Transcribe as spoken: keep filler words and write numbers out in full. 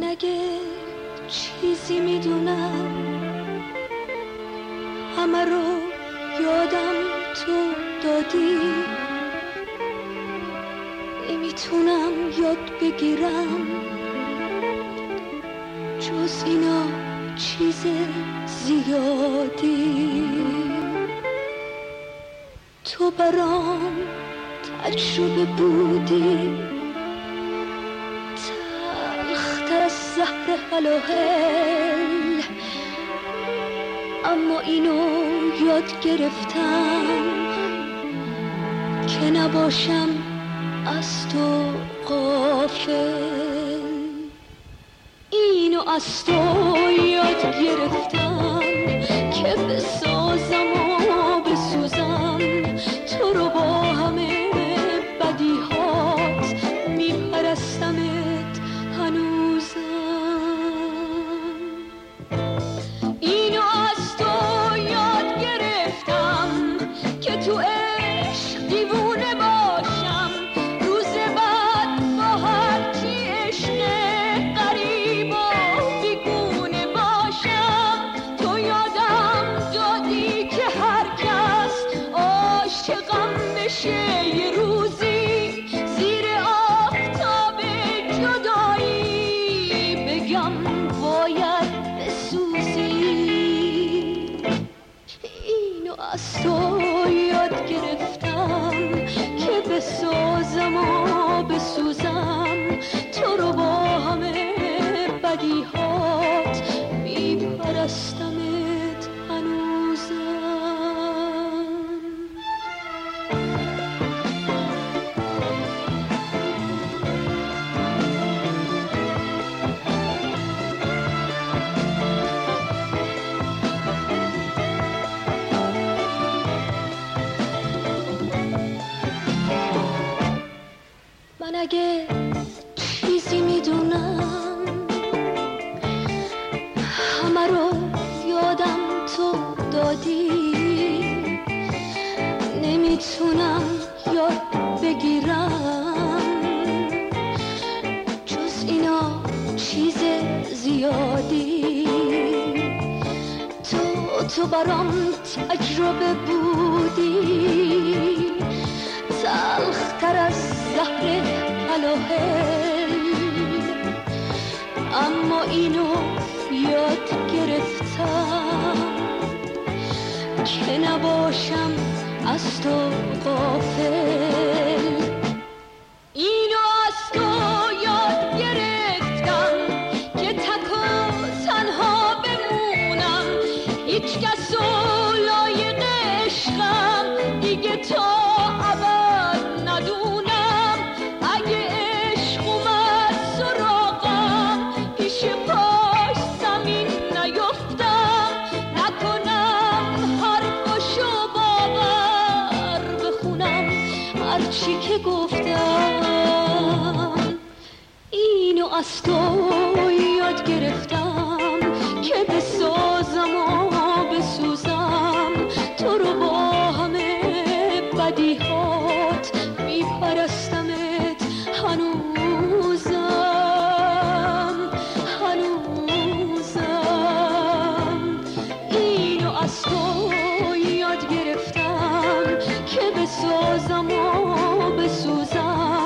من اگه چیزی میدونم همه رو یادم تو دادی، نمیتونم یاد بگیرم جز اینا چیز زیادی. تو برام تجربه بودی، تلختر از زهر هلاهل، اما اینو یاد گرفتم که نباشم از تو غافل. اینو از تو یاد گرفتم که بسازم و بسوزم، تو رو با همه بدیهات میپرستمت هنوزم. اینو از تو یاد گرفتم که تو عشق دیوونه باشم، روز بعد با هرچی عشق غریب و بیگونه باشم. تو یادم دادی که هر کس عاشقم بشه یه روزی، زیر آفتاب جدایی بگم باید بسوزی. اینو از تو یاد گرفتم که بسازم و بسوزم، تو رو با همه بدیهات میپرستمت هنوزم. من اگه چیزی میدونم همه رو یادم تو دادی، نمیتونم یاد بگیرم جز اینا چیز زیادی. تو تو برام تجربه بودی، تلختر از زهر هلاهل، اما اینو یاد گرفتم که نباشم از تو غافل. اینو از تو یاد گرفتم که تک و تنها بمونم، هیچ کس و لایق عشقم دیگه تا ابد ندونم. اگه عشق اومد سراغم پیش پاش زمین نیفتم، نکنم حرفاشو باور بخونم هرچی که گفتم. اینو از تو یاد گرفتم که بسازم و بسوزم، تو رو با همه بدیهات میپرستمت هنوزم هنوزم. اینو از تو یاد گرفتم که بسازم و بسوزم،